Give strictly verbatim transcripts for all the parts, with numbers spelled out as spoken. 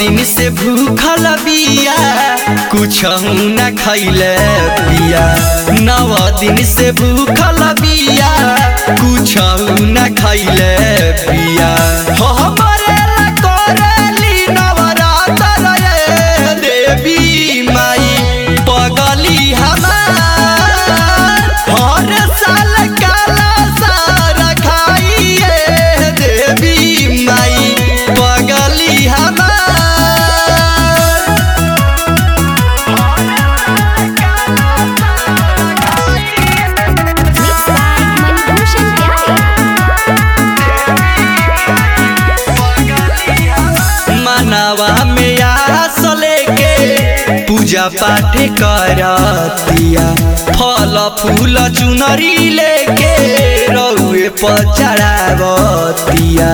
दिन से भूखल बिया कुछ न खैले पिया। नौ दिन से भूखल बिया कुछ न खैले पिया। हमरे ला करेली नवरात्र रे देवी माई पगली हमार। हर साल काला सारा खाइए देवी माई पगली हमार। मनवा में आस लेके पूजा पाठ करतिया। फल फूल चुनरी लेके रउए पर चढ़ावतिया।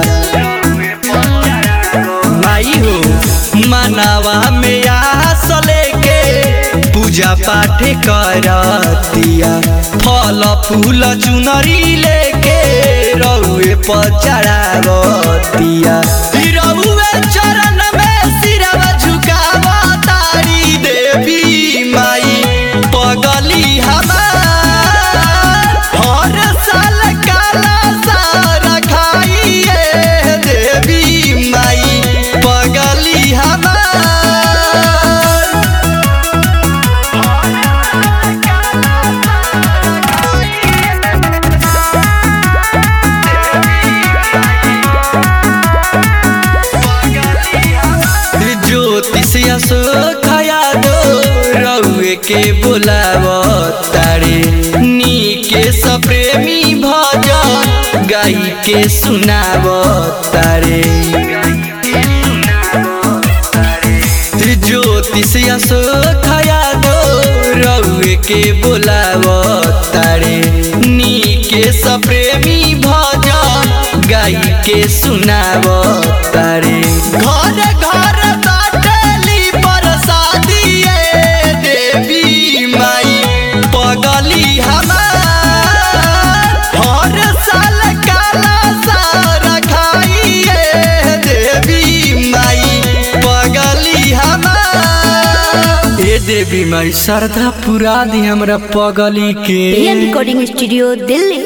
माई हो मनवा में आस लेके पूजा पाठ करतिया। फल फूल चुनरी लेके रउए पर चढ़ावतिया। रउए चरण में सिरवा झुकावतारी देवी माई पगली हमार। हर साल काला सारा खाइए देवी माई पगली हमार। ज्योतिषिया सोखया दो रउए के बोलावतारे। नीके सप्रेमी भजन गाई के सुनावतारे। ज्योतिषिया सोखया दो रउए के बोलावतारे। नीके सप्रेमी भजन गाई के सुनावतारे। घर घर बाटली प्रसादी देवी माई पगली हमार। हर साल काला सारा खाइए देवी माई पगली हमार। ए देवी माई श्रद्धा पुरा दी हमरा पगली के। Recording studio Delhi.